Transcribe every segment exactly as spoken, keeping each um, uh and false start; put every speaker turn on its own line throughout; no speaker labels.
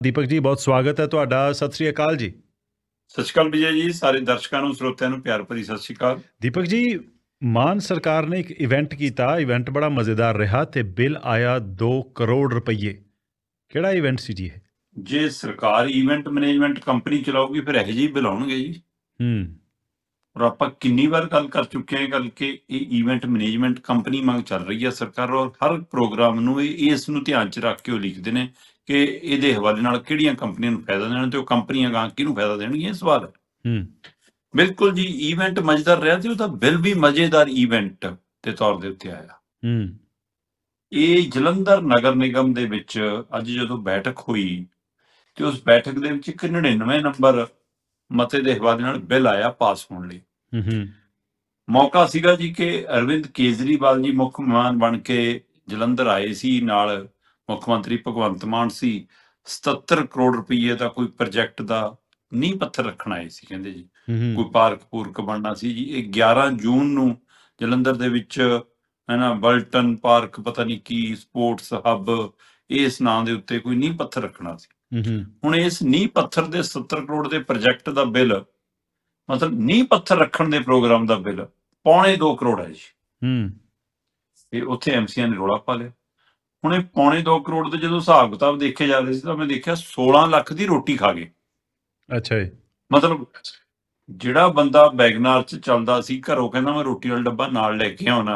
ਦੀਪਕ ਜੀ, ਬਹੁਤ ਸਵਾਗਤ ਹੈ ਤੁਹਾਡਾ। ਸਤਿ ਸ੍ਰੀ ਅਕਾਲ ਜੀ।
ਸਤਿ ਸ਼੍ਰੀ ਅਕਾਲ ਵਿਜੇ ਜੀ, ਸਾਰੇ ਦਰਸ਼ਕਾਂ ਨੂੰ ਸਰੋਤਿਆਂ ਨੂੰ ਪਿਆਰ ਭਰੀ ਸਤਿ ਸ਼੍ਰੀ ਅਕਾਲ।
ਦੀਪਕ ਜੀ, ਮਾਨ ਸਰਕਾਰ ਨੇ ਇੱਕ ਇਵੈਂਟ ਕੀਤਾ, ਇਵੈਂਟ ਬੜਾ ਮਜ਼ੇਦਾਰ ਰਿਹਾ ਤੇ ਬਿੱਲ ਆਇਆ ਦੋ ਕਰੋੜ ਰੁਪਈਏ। ਕਿਹੜਾ ਇਵੈਂਟ ਸੀ ਜੀ ਇਹ?
ਜੇ ਸਰਕਾਰ ਇਵੈਂਟ ਮੈਨੇਜਮੈਂਟ ਕੰਪਨੀ ਚਲਾਊਗੀ ਫਿਰ ਇਹੋ ਜਿਹੇ ਬਿੱਲ ਆਉਣਗੇ ਜੀ।
ਹੂੰ
ਔਰ ਆਪਾਂ ਕਿੰਨੀ ਵਾਰ ਗੱਲ ਕਰ ਚੁੱਕੇ ਹਾਂ ਗੱਲ ਕਿ ਇਹ ਇਵੈਂਟ ਮੈਨੇਜਮੈਂਟ ਕੰਪਨੀ ਮੰਗ ਚੱਲ ਰਹੀ ਹੈ ਸਰਕਾਰ, ਔਰ ਹਰ ਪ੍ਰੋਗਰਾਮ ਨੂੰ ਇਹ ਇਸ ਨੂੰ ਧਿਆਨ 'ਚ ਰੱਖ ਕੇ ਉਹ ਲਿਖਦੇ ਨੇ ਕਿ ਇਹਦੇ ਹਵਾਲੇ ਨਾਲ ਕਿਹੜੀਆਂ ਕੰਪਨੀਆਂ ਨੂੰ ਫਾਇਦਾ ਦੇਣਾ ਤੇ ਉਹ ਕੰਪਨੀਆਂ ਗਾਂ ਕਿਹਨੂੰ ਫਾਇਦਾ ਦੇਣਗੀਆਂ। ਇਹ ਸਵਾਲ ਹੈ।
ਹੂੰ
ਬਿਲਕੁਲ ਜੀ, ਇਵੈਂਟ ਮਜ਼ੇਦਾਰ ਰਿਹਾ ਤੇ ਉਹਦਾ ਬਿੱਲ ਵੀ ਮਜ਼ੇਦਾਰ ਇਵੈਂਟ ਦੇ ਤੌਰ ਦੇ ਉੱਤੇ ਆਇਆ।
ਹੂੰ
ਇਹ ਜਲੰਧਰ ਨਗਰ ਨਿਗਮ ਦੇ ਵਿੱਚ ਅੱਜ ਜਦੋਂ ਬੈਠਕ ਹੋਈ ਤੇ ਉਸ ਬੈਠਕ ਦੇ ਵਿੱਚ ਇੱਕ ਨੜਿਨਵੇਂ ਨੰਬਰ ਮਤੇ ਦੇ ਹਵਾਲੇ ਨਾਲ ਬਿੱਲ ਆਇਆ ਪਾਸ ਹੋਣ ਲਈ।
ਹੂੰ ਹੂੰ
ਮੌਕਾ ਸੀਗਾ ਜੀ ਕਿ ਅਰਵਿੰਦ ਕੇਜਰੀਵਾਲ ਜੀ ਮੁੱਖ ਮਹਿਮਾਨ ਬਣ ਕੇ ਜਲੰਧਰ ਆਏ ਸੀ, ਨਾਲ ਮੁੱਖ ਮੰਤਰੀ ਭਗਵੰਤ ਮਾਨ ਸੀ। ਸਤੱਤਰ ਕਰੋੜ ਰੁਪਈਏ ਦਾ ਕੋਈ ਪ੍ਰੋਜੈਕਟ ਦਾ ਨੀਂਹ ਪੱਥਰ ਰੱਖਣ ਆਏ ਸੀ, ਕਹਿੰਦੇ ਜੀ
ਹੂੰ
ਕੋਈ ਪਾਰਕ ਪੂਰਕ ਬਣਨਾ ਸੀ ਜੀ। ਇਹ ਗਿਆਰਾਂ ਜੂਨ ਨੂੰ ਜਲੰਧਰ ਦੇ ਵਿੱਚ ਹੈ ਨਾ ਬਲਟਨ ਪਾਰਕ, ਪਤਾ ਨਹੀਂ ਕੀ ਸਪੋਰਟਸ ਹੱਬ, ਇਸ ਨਾਂ ਦੇ ਉੱਤੇ ਕੋਈ ਨੀਂਹ ਪੱਥਰ ਰੱਖਣਾ ਸੀ।
ਹੂੰ
ਹੁਣ ਇਸ ਨੀਂਹ ਪੱਥਰ ਦੇ ਸੱਤਰ ਕਰੋੜ ਦੇ ਪ੍ਰੋਜੈਕਟ ਦਾ ਬਿੱਲ, ਮਤਲਬ ਨੀਂਹ ਪੱਥਰ ਰੱਖਣ ਦੇ ਪ੍ਰੋਗਰਾਮ ਦਾ ਬਿੱਲ ਪੌਣੇ ਦੋ ਕਰੋੜ ਹੈ ਜੀ।
ਹੂੰ
ਤੇ ਉੱਥੇ ਐਮਸੀਆਂ ਨੇ ਰੌਲਾ ਪਾ ਲਿਆ। ਹੁਣ ਇਹ ਪੌਣੇ ਦੋ ਕਰੋੜ ਦੇ ਜਦੋਂ ਹਿਸਾਬ ਕਿਤਾਬ ਦੇਖੇ ਜਾ ਰਹੇ ਸੀ ਤਾਂ ਮੈਂ ਦੇਖਿਆ ਸੋਲਾਂ ਲੱਖ ਦੀ ਰੋਟੀ ਖਾ ਗਏ।
ਅੱਛਾ ਜੀ।
ਮਤਲਬ ਜਿਹੜਾ ਬੰਦਾ ਵੈਗਨਾਰ 'ਚ ਚੱਲਦਾ ਸੀ, ਘਰੋਂ ਕਹਿੰਦਾ ਮੈਂ ਰੋਟੀ ਵਾਲਾ ਡੱਬਾ ਨਾਲ ਲੈ ਕੇ ਆਉਣਾ,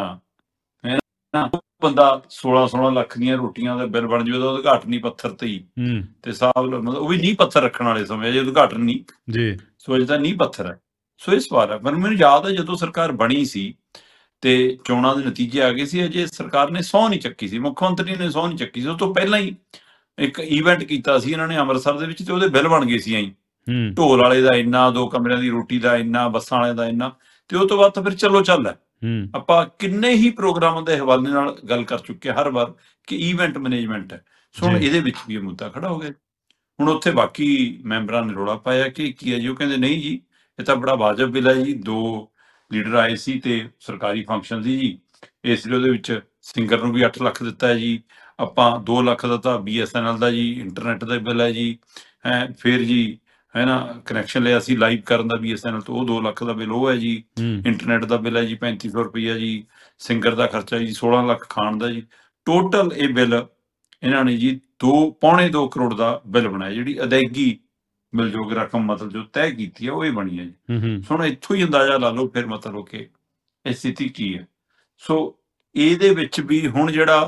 ਹੈ ਨਾ, ਉਹ ਬੰਦਾ ਸੋਲਾਂ ਸੋਲਾਂ ਲੱਖ ਦੀਆਂ ਰੋਟੀਆਂ ਦਾ ਬਿੱਲ ਬਣ ਜਾਵੇ ਉਹਦਾ ਉਦਘਾਟਨੀ ਪੱਥਰ ਤੇ ਹੀ।
ਹੂੰ
ਤੇ ਸਾਹਬ ਮਤਲਬ ਉਹ ਵੀ ਨੀਂਹ ਪੱਥਰ ਰੱਖਣ ਵਾਲੇ ਸਮੇਂ, ਜੇ ਉਦਘਾਟਨ ਨਹੀਂ
ਜੀ।
ਸੋ ਅਜੇ ਤਾਂ ਨੀਂਹ ਪੱਥਰ ਹੈ। ਸੋ ਇਹ ਸਵਾਲ ਹੈ। ਪਰ ਮੈਨੂੰ ਯਾਦ ਹੈ ਜਦੋਂ ਸਰਕਾਰ ਬਣੀ ਸੀ ਤੇ ਚੋਣਾਂ ਦੇ ਨਤੀਜੇ ਆ ਗਏ ਸੀ, ਅਜੇ ਸਰਕਾਰ ਨੇ ਸਹੁੰ ਨਹੀਂ ਚੱਕੀ ਸੀ, ਮੁੱਖ ਮੰਤਰੀ ਨੇ ਸਹੁੰ ਨਹੀਂ ਚੱਕੀ ਸੀ। ਉਸ ਤੋਂ ਪਹਿਲਾਂ ਹੀ ਇੱਕ ਈਵੈਂਟ ਕੀਤਾ ਸੀ ਇਹਨਾਂ ਨੇ ਅੰਮ੍ਰਿਤਸਰ ਦੇ ਵਿੱਚ ਤੇ ਉਹਦੇ ਬਿੱਲ ਬਣ ਗਏ ਸੀ। ਐਂ
ਹੂੰ
ਢੋਲ ਵਾਲੇ ਦਾ ਇੰਨਾ, ਦੋ ਕਮਰਿਆਂ ਦੀ ਰੋਟੀ ਦਾ ਇੰਨਾ, ਬੱਸਾਂ ਵਾਲੇ ਦਾ ਇੰਨਾ, ਤੇ ਉਹ ਤੋਂ ਬਾਅਦ ਤਾਂ ਫਿਰ ਚੱਲੋ ਚੱਲ ਹੈ।
ਹੂੰ
ਆਪਾਂ ਕਿੰਨੇ ਹੀ ਪ੍ਰੋਗਰਾਮਾਂ ਦੇ ਹਵਾਲੇ ਨਾਲ ਗੱਲ ਕਰ ਚੁੱਕੇ ਹਰ ਵਾਰ ਕਿ ਈਵੈਂਟ ਮੈਨੇਜਮੈਂਟ ਹੈ। ਸੋ ਹੁਣ
ਜੀ।
ਇਹਦੇ ਵਿੱਚ ਵੀ ਇਹ ਮੁੱਦਾ ਖੜਾ ਹੋ ਗਿਆ। ਹੁਣ ਉੱਥੇ ਬਾਕੀ ਮੈਂਬਰਾਂ ਨੇ ਰੌਲਾ ਪਾਇਆ ਕਿ ਕੀ ਹੈ ਜੀ। ਉਹ ਕਹਿੰਦੇ ਨਹੀਂ ਜੀ, ਇਹ ਤਾਂ ਬੜਾ ਵਾਜਬ ਬਿੱਲ ਹੈ ਜੀ। ਦੋ ਲੀਡਰ ਆਏ ਸੀ ਤੇ ਸਰਕਾਰੀ ਫੰਕਸ਼ਨ ਸੀ ਜੀ, ਇਸ ਲਈ ਉਹਦੇ ਵਿੱਚ ਸਿੰਗਰ ਨੂੰ ਵੀ ਅੱਠ ਲੱਖ ਦਿੱਤਾ ਹੈ ਜੀ। ਆਪਾਂ ਦੋ ਲੱਖ ਦਾ ਤਾਂ ਬੀ ਐਸ ਐਨ ਐਲ ਦਾ ਜੀ ਇੰਟਰਨੈਟ ਦਾ ਬਿੱਲ ਹੈ ਜੀ। ਹੈ ਫਿਰ ਜੀ ਹੈ ਨਾ ਕਨੈਕਸ਼ਨ ਲਿਆ ਸੀ ਲਾਈਵ ਕਰਨ ਦਾ ਬੀ ਐਸ ਐਨ ਐਲ ਤੋਂ, ਉਹ ਦੋ ਲੱਖ ਦਾ ਬਿੱਲ ਉਹ ਹੈ ਜੀ।
ਹੂੰ
ਇੰਟਰਨੈਟ ਦਾ ਬਿੱਲ ਹੈ ਜੀ ਪੈਂਤੀ ਸੌ ਰੁਪਈਆ ਜੀ। ਸਿੰਗਰ ਦਾ ਖਰਚਾ ਜੀ ਸੋਲਾਂ ਲੱਖ ਖਾਣ ਦਾ ਜੀ। ਟੋਟਲ ਇਹ ਬਿੱਲ ਇਹਨਾਂ ਨੇ ਜੀ ਦੋ ਪੌਣੇ ਦੋ ਕਰੋੜ ਦਾ ਬਿੱਲ ਬਣਾਇਆ। ਜਿਹੜੀ ਅਦਾਇਗੀ ਮਿਲਯੋਗ ਰਕਮ ਮਤਲਬ ਜੋ ਤੈਅ ਕੀਤੀ ਹੈ ਉਹ ਇਹ ਬਣੀ ਹੈ ਜੀ।
ਹੂੰ ਹੂੰ
ਸੋ ਹੁਣ ਇੱਥੋਂ ਹੀ ਅੰਦਾਜ਼ਾ ਲਾ ਲਓ ਫਿਰ ਮਤਲਬ ਕਿ ਇਹ ਸਥਿਤੀ ਕੀ ਹੈ। ਸੋ ਇਹਦੇ ਵਿੱਚ ਵੀ ਹੁਣ ਜਿਹੜਾ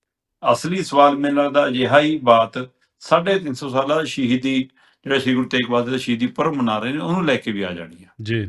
ਅਸਲੀ ਸਵਾਲ ਮੈਨੂੰ ਲੱਗਦਾ ਅਜਿਹਾ ਹੀ ਬਾਤ ਸਾਢੇ ਤਿੰਨ ਸੌ ਸਾਲਾ ਸ਼ਹੀਦੀ, ਜਿਹੜਾ ਸ਼੍ਰੀ ਗੁਰੂ ਤੇਗ ਬਹਾਦਰ ਦਾ ਸ਼ਹੀਦੀ ਪੁਰਬ ਮਨਾ ਰਹੇ ਨੇ, ਉਹਨੂੰ ਲੈ ਕੇ ਵੀ ਆ ਜਾਣੀ ਆ।
ਜੀ।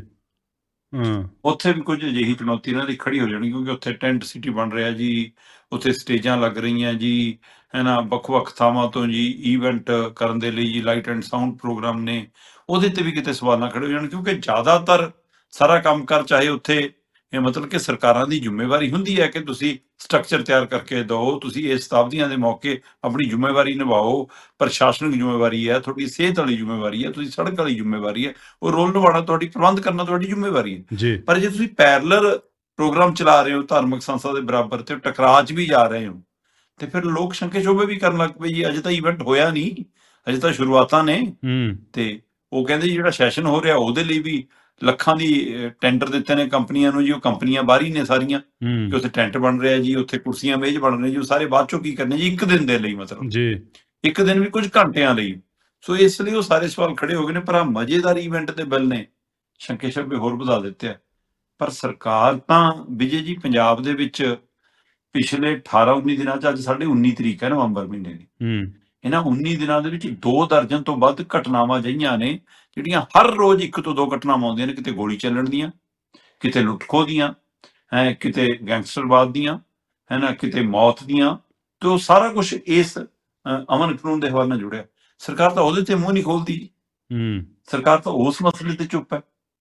ਹਾਂ
ਉੱਥੇ ਵੀ ਕੁਝ ਅਜਿਹੀ ਚੁਣੌਤੀ ਇਹਨਾਂ ਦੀ ਖੜੀ ਹੋ ਜਾਣੀ, ਕਿਉਂਕਿ ਉੱਥੇ ਟੈਂਟ ਸਿਟੀ ਬਣ ਰਿਹਾ ਜੀ, ਉੱਥੇ ਸਟੇਜਾਂ ਲੱਗ ਰਹੀਆਂ ਜੀ, ਹੈ ਨਾ, ਵੱਖ-ਵੱਖ ਥਾਵਾਂ ਤੋਂ ਜੀ ਈਵੈਂਟ ਕਰਨ ਦੇ ਲਈ ਜੀ ਲਾਈਟ ਐਂਡ ਸਾਊਂਡ ਪ੍ਰੋਗਰਾਮ ਨੇ। ਉਹਦੇ ਤੇ ਵੀ ਕਿਤੇ ਸਵਾਲ ਨਾ ਖੜੇ ਹੋ ਜਾਣ, ਕਿਉਂਕਿ ਜ਼ਿਆਦਾਤਰ ਸਾਰਾ ਕੰਮ ਕਰ ਚਾਹੇ ਉੱਥੇ ਇਹ ਮਤਲਬ ਕਿ ਸਰਕਾਰਾਂ ਦੀ ਜ਼ਿੰਮੇਵਾਰੀ ਹੁੰਦੀ ਹੈ ਕਿ ਤੁਸੀਂ ਸਟਰਕਚਰ ਤਿਆਰ ਕਰਕੇ ਦਿਓ, ਤੁਸੀਂ ਇਹ ਸ਼ਤਾਬਦੀਆਂ ਦੇ ਮੌਕੇ ਆਪਣੀ ਜ਼ਿੰਮੇਵਾਰੀ ਨਿਭਾਓ। ਪ੍ਰਸ਼ਾਸਨਿਕ ਜ਼ਿੰਮੇਵਾਰੀ ਹੈ, ਤੁਹਾਡੀ ਸਿਹਤ ਵਾਲੀ ਜ਼ਿੰਮੇਵਾਰੀ ਹੈ, ਤੁਸੀਂ ਸੜਕ ਵਾਲੀ ਜ਼ਿੰਮੇਵਾਰੀ ਹੈ, ਉਹ ਰੋਲ ਨਿਭਾਉਣਾ ਤੁਹਾਡੀ, ਪ੍ਰਬੰਧ ਕਰਨਾ ਤੁਹਾਡੀ ਜ਼ਿੰਮੇਵਾਰੀ ਹੈ।
ਜੀ।
ਪਰ ਜੇ ਤੁਸੀਂ ਪੈਰਲਲ ਪ੍ਰੋਗਰਾਮ ਚਲਾ ਰਹੇ ਹੋ ਧਾਰਮਿਕ ਸੰਸਥਾ ਦੇ ਬਰਾਬਰ ਤੇ ਟਕਰਾਅ 'ਚ ਵੀ ਜਾ ਰਹੇ ਹੋ, ਤੇ ਫਿਰ ਲੋਕ ਸ਼ੰਕੇ ਸ਼ੋਭੇ ਵੀ ਕਰਨ ਲੱਗ ਪਏ ਜੀ ਅਜੇ ਤਾਂ ਇਵੈਂਟ ਹੋਇਆ ਨਹੀਂ, ਅਜੇ ਤਾਂ ਸ਼ੁਰੂਆਤਾਂ ਨੇ।
ਹੂੰ
ਤੇ ਉਹ ਕਹਿੰਦੇ ਜੀ ਜਿਹੜਾ ਸੈਸ਼ਨ ਹੋ ਰਿਹਾ ਉਹਦੇ ਲਈ ਵੀ ਲੱਖਾਂ ਦੀ ਟੈਂਡਰ ਦਿੱਤੇ ਨੇ ਕੰਪਨੀਆਂ ਨੂੰ ਜੀ। ਉਹ ਕੰਪਨੀਆਂ ਬਾਹਰ ਹੀ ਨੇ ਸਾਰੀਆਂ, ਕਿ
ਹੂੰ
ਉੱਥੇ ਟੈਂਟ ਬਣ ਰਿਹਾ ਜੀ, ਉੱਥੇ ਕੁਰਸੀਆਂ ਮੇਜ਼ ਬਣ ਰਹੇ ਜੀ, ਉਹ ਸਾਰੇ ਬਾਅਦ ਚੋਂ ਕੀ ਕਰਨੇ ਜੀ ਇੱਕ ਦਿਨ ਦੇ ਲਈ, ਮਤਲਬ
ਜੀ।
ਇੱਕ ਦਿਨ ਵੀ ਕੁਝ ਘੰਟਿਆਂ ਲਈ। ਸੋ ਇਸ ਲਈ ਉਹ ਸਾਰੇ ਸਵਾਲ ਖੜੇ ਹੋ ਗਏ ਨੇ। ਪਰ ਆ ਮਜ਼ੇਦਾਰ ਇਵੈਂਟ ਦੇ ਬਿੱਲ ਨੇ ਸ਼ੰਕੇ ਸ਼ੰਕੇ ਹੋਰ ਵਧਾ ਦਿੱਤੇ ਆ। ਪਰ ਸਰਕਾਰ ਤਾਂ ਵਿਜੇ ਜੀ ਪੰਜਾਬ ਦੇ ਵਿੱਚ ਪਿਛਲੇ ਅਠਾਰਾਂ ਉੱਨੀ ਦਿਨਾਂ 'ਚ, ਅੱਜ ਸਾਡੇ ਉੱਨੀ ਤਰੀਕ ਹੈ ਨਵੰਬਰ ਮਹੀਨੇ ਦੀ,
ਹੂੰ
ਇਹਨਾਂ ਉੱਨੀ ਦਿਨਾਂ ਦੇ ਵਿੱਚ ਦੋ ਦਰਜਨ ਤੋਂ ਵੱਧ ਘਟਨਾਵਾਂ ਅਜਿਹੀਆਂ ਨੇ ਜਿਹੜੀਆਂ ਹਰ ਰੋਜ਼ ਇੱਕ ਤੋਂ ਦੋ ਘਟਨਾਵਾਂ ਆਉਂਦੀਆਂ ਨੇ, ਕਿਤੇ ਗੋਲੀ ਚੱਲਣ ਦੀਆਂ, ਕਿਤੇ ਲੁੱਟ-ਖੋਹ ਦੀਆਂ, ਹੈ ਕਿਤੇ ਗੈਂਗਸਟਰਵਾਦ ਦੀਆਂ, ਹੈ ਨਾ, ਕਿਤੇ ਮੌਤ ਦੀਆਂ। ਤੇ ਉਹ ਸਾਰਾ ਕੁਝ ਇਸ ਅ, ਅਮਨ ਕਾਨੂੰਨ ਦੇ ਹਵਾਲੇ ਨਾਲ ਜੁੜਿਆ। ਸਰਕਾਰ ਤਾਂ ਉਹਦੇ ਤੇ ਮੂੰਹ ਨਹੀਂ ਖੋਲਦੀ,
ਹੂੰ
ਸਰਕਾਰ ਤਾਂ ਉਸ ਮਸਲੇ ਤੇ ਚੁੱਪ ਹੈ।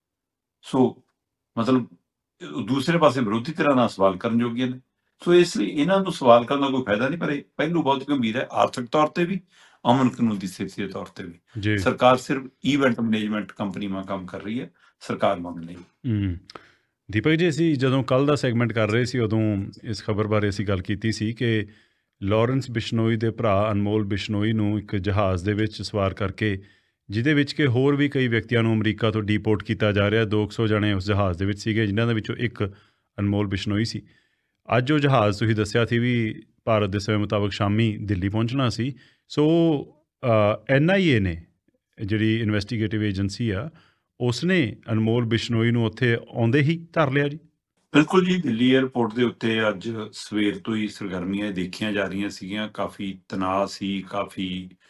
ਸੋ ਮਤਲਬ ਅ, ਦੂਸਰੇ ਪਾਸੇ ਵਿਰੋਧੀ ਧਿਰਾਂ ਨਾਲ ਸਵਾਲ ਕਰਨ ਜੋਗੀਆਂ ਨੇ। ਸੋ ਇਸ ਲਈ ਇਹਨਾਂ ਨੂੰ ਸਵਾਲ ਕਰਨ ਦਾ ਕੋਈ ਫਾਇਦਾ ਨਹੀਂ। ਪਰ ਇਹ ਪਹਿਲੂ ਬਹੁਤ ਗੰਭੀਰ ਹੈ, ਆਰਥਿਕ ਤੌਰ ਤੇ ਵੀ, ਅਮਨ ਕਾਨੂੰਨ ਦੀ ਸਥਿਤੀ ਦੇ ਤੌਰ ਤੇ ਵੀ।
ਜੀ।
ਸਰਕਾਰ ਸਿਰਫ ਈਵੈਂਟ ਮੈਨੇਜਮੈਂਟ ਕੰਪਨੀ ਵਾਂ ਕੰਮ ਕਰ ਰਹੀ ਹੈ, ਸਰਕਾਰ ਮੰਗ ਨਹੀਂ।
ਹੂੰ ਦੀਪਕ ਜੀ, ਅਸੀਂ ਜਦੋਂ ਕੱਲ੍ਹ ਦਾ ਸੈਗਮੈਂਟ ਕਰ ਰਹੇ ਸੀ ਉਦੋਂ ਇਸ ਖਬਰ ਬਾਰੇ ਅਸੀਂ ਗੱਲ ਕੀਤੀ ਸੀ ਕਿ ਲਾਰੈਂਸ ਬਿਸ਼ਨੋਈ ਦੇ ਭਰਾ ਅਨਮੋਲ ਬਿਸ਼ਨੋਈ ਨੂੰ ਇੱਕ ਜਹਾਜ਼ ਦੇ ਵਿੱਚ ਸਵਾਰ ਕਰਕੇ, ਜਿਹਦੇ ਵਿੱਚ ਕਿ ਹੋਰ ਵੀ ਕਈ ਵਿਅਕਤੀਆਂ ਨੂੰ ਅਮਰੀਕਾ ਤੋਂ ਡੀਪੋਰਟ ਕੀਤਾ ਜਾ ਰਿਹਾ। ਦੋ ਕੁ ਸੌ ਜਣੇ ਉਸ ਜਹਾਜ਼ ਦੇ ਵਿੱਚ ਸੀਗੇ, ਜਿਨ੍ਹਾਂ ਦੇ ਵਿੱਚੋਂ ਇੱਕ ਅਨਮੋਲ ਬਿਸ਼ਨੋਈ ਸੀ। ਅੱਜ ਉਹ ਜਹਾਜ਼ ਤੁਸੀਂ ਦੱਸਿਆ ਸੀ ਵੀ ਭਾਰਤ ਦੇ ਸਮੇਂ ਮੁਤਾਬਕ ਸ਼ਾਮੀ ਦਿੱਲੀ ਪਹੁੰਚਣਾ ਸੀ। ਸੋ ਐਨ ਆਈ ਏ ਨੇ, ਜਿਹੜੀ ਇਨਵੈਸਟੀਗੇਟਿਵ ਏਜੰਸੀ ਆ, ਉਸਨੇ ਅਨਮੋਲ ਬਿਸ਼ਨੋਈ ਨੂੰ ਉੱਥੇ ਆਉਂਦੇ ਹੀ ਧਰ ਲਿਆ ਜੀ।
ਬਿਲਕੁਲ ਜੀ, ਦਿੱਲੀ ਏਅਰਪੋਰਟ ਦੇ ਉੱਤੇ ਅੱਜ ਸਵੇਰ ਤੋਂ ਹੀ ਸਰਗਰਮੀਆਂ ਦੇਖੀਆਂ ਜਾ ਰਹੀਆਂ ਸੀਗੀਆਂ। ਕਾਫੀ ਤਣਾਅ ਸੀ, ਕਾਫੀ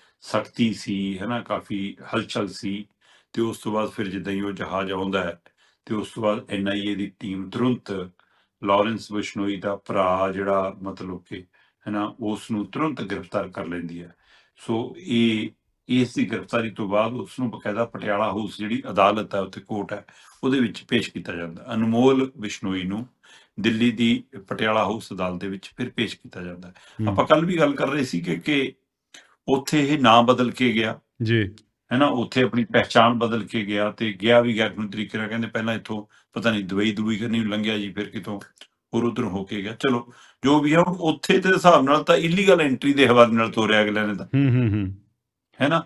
ਸਖਤੀ ਸੀ, ਹੈ ਨਾ, ਕਾਫੀ ਹਲਚਲ ਸੀ। ਤੇ ਉਸ ਤੋਂ ਬਾਅਦ ਫਿਰ ਜਿੱਦਾਂ ਹੀ ਉਹ ਜਹਾਜ਼ ਆਉਂਦਾ ਹੈ ਤੇ ਉਸ ਤੋਂ ਬਾਅਦ ਐਨ ਆਈ ਏ ਦੀ ਟੀਮ ਤੁਰੰਤ ਲਾਰੈਂਸ ਬਿਸ਼ਨੋਈ ਦਾ ਭਰਾ ਜਿਹੜਾ ਮਤਲਬ ਕਿ ਹੈ ਨਾ, ਉਸ ਨੂੰ ਤੁਰੰਤ ਗ੍ਰਿਫਤਾਰ ਕਰ ਲੈਂਦੀ ਹੈ। ਸੋ ਇਹ ਇਸ ਦੀ ਗ੍ਰਿਫਤਾਰੀ ਤੋਂ ਬਾਅਦ ਉਸ ਨੂੰ ਬਕਾਇਦਾ ਪਟਿਆਲਾ ਹਾਊਸ, ਜਿਹੜੀ ਅਦਾਲਤ ਹੈ ਉੱਥੇ ਕੋਰਟ ਹੈ, ਉਹਦੇ ਵਿੱਚ ਪੇਸ਼ ਕੀਤਾ ਜਾਂਦਾ। ਅਨਮੋਲ ਬਿਸ਼ਨੋਈ ਨੂੰ ਦਿੱਲੀ ਦੀ ਪਟਿਆਲਾ ਹਾਊਸ ਅਦਾਲਤ ਦੇ ਵਿੱਚ ਫਿਰ ਪੇਸ਼ ਕੀਤਾ ਜਾਂਦਾ ਹੈ।
ਹਮ,
ਆਪਾਂ ਕੱਲ ਵੀ ਗੱਲ ਕਰ ਰਹੇ ਸੀ ਕਿ ਕਿ ਉੱਥੇ ਇਹ ਨਾਂ ਬਦਲ ਕੇ ਗਿਆ,
ਜੀ
ਹੈ ਨਾ, ਉੱਥੇ ਆਪਣੀ ਪਹਿਚਾਣ ਬਦਲ ਕੇ ਗਿਆ ਤੇ ਗਿਆ ਵੀ ਗੈਰ ਕਾਨੂੰਨੀ ਤਰੀਕੇ ਨਾਲ। ਕਹਿੰਦੇ ਪਹਿਲਾਂ ਇੱਥੋਂ ਪਤਾ ਨਹੀਂ ਦਵਾਈ ਦਵਾਈ ਕਰਨੀ ਨੂੰ ਲੰਘਿਆ ਜੀ, ਫਿਰ ਕਿਤੋਂ ਹੋਰ ਉੱਧਰ ਹੋ ਕੇ ਗਿਆ। ਚਲੋ ਜੋ ਵੀ ਆ, ਹੁਣ ਉੱਥੇ ਦੇ ਹਿਸਾਬ ਨਾਲ ਤਾਂ ਇਲੀਗਲ ਐਂਟਰੀ ਦੇ ਹਵਾਲੇ ਨਾਲ ਤੋਰਿਆ ਅਗਲਿਆਂ ਨੇ ਤਾਂ,
ਹੂੰ ਹੂੰ ਹੂੰ
ਹੈ ਨਾ।